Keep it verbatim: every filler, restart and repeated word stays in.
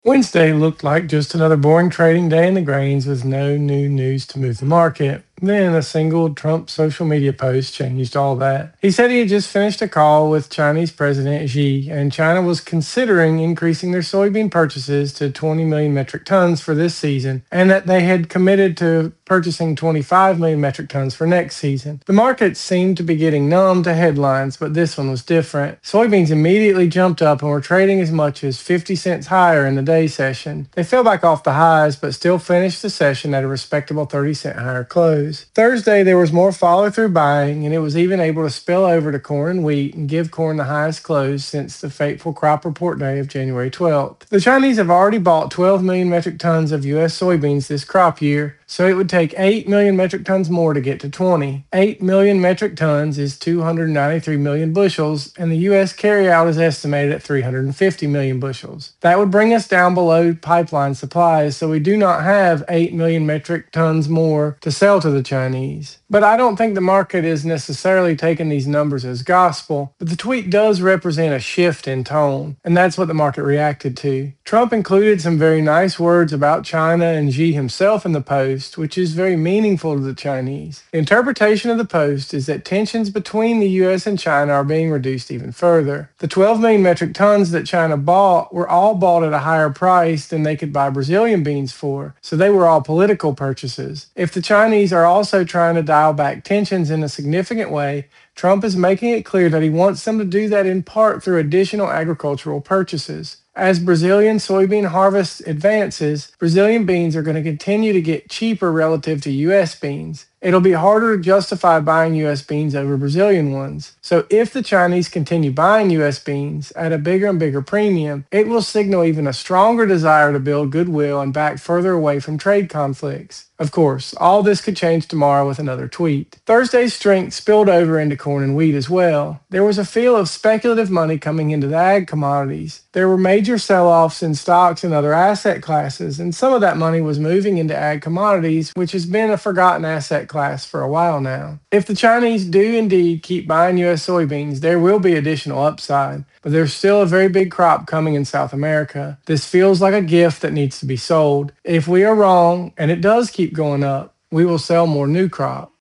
Wednesday looked like just another boring trading day in the grains with no new news to move the market. Then a single Trump social media post changed all that. He said he had just finished a call with Chinese President Xi, and China was considering increasing their soybean purchases to twenty million metric tons for this season, and that they had committed to purchasing twenty-five million metric tons for next season. The market seemed to be getting numb to headlines, but this one was different. Soybeans immediately jumped up and were trading as much as fifty cents higher in the day session. They fell back off the highs, but still finished the session at a respectable thirty cent higher close. Thursday, there was more follow-through buying, and it was even able to spill over to corn and wheat and give corn the highest close since the fateful crop report day of January twelfth. The Chinese have already bought twelve million metric tons of U S soybeans this crop year, so it would take eight million metric tons more to get to twenty. eight million metric tons is two hundred ninety-three million bushels, and the U S carryout is estimated at three hundred fifty million bushels. That would bring us down below pipeline supplies, so we do not have eight million metric tons more to sell to the Chinese. But I don't think the market is necessarily taking these numbers as gospel, but the tweet does represent a shift in tone, and that's what the market reacted to. Trump included some very nice words about China and Xi himself in the post, which is very meaningful to the Chinese. The interpretation of the post is that tensions between the U S and China are being reduced even further. The twelve million metric tons that China bought were all bought at a higher price than they could buy Brazilian beans for, so they were all political purchases. If the Chinese are also trying to dial back tensions in a significant way, Trump is making it clear that he wants them to do that in part through additional agricultural purchases. As Brazilian soybean harvest advances, Brazilian beans are going to continue to get cheaper relative to U S beans. It'll be harder to justify buying U S beans over Brazilian ones. So if the Chinese continue buying U S beans at a bigger and bigger premium, it will signal even a stronger desire to build goodwill and back further away from trade conflicts. Of course, all this could change tomorrow with another tweet. Thursday's strength spilled over into corn and wheat as well. There was a feel of speculative money coming into the ag commodities. There were major sell-offs in stocks and other asset classes, and some of that money was moving into ag commodities, which has been a forgotten asset class for a while now. If the Chinese do indeed keep buying U S soybeans, there will be additional upside, but there's still a very big crop coming in South America. This feels like a gift that needs to be sold. If we are wrong, and it does keep going up, we will sell more new crop.